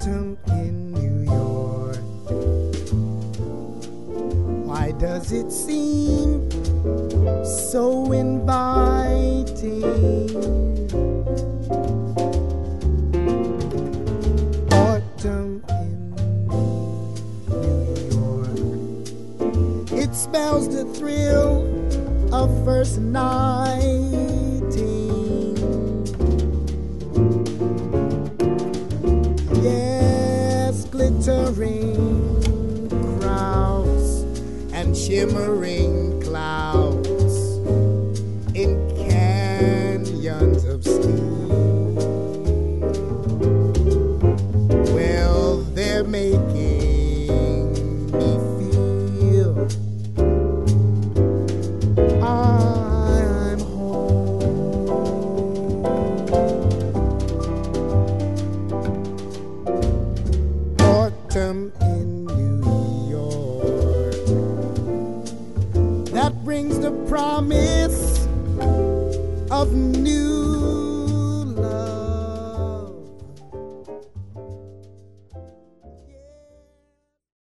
Autumn in New York. Why does it seem so inviting? Autumn in New York. It spells the thrill of first nighting. Yes, glittering crowds and shimmering clouds in canyons of steam. Well, they're making me feel I'm home. Autumn in New York. That brings the promise of new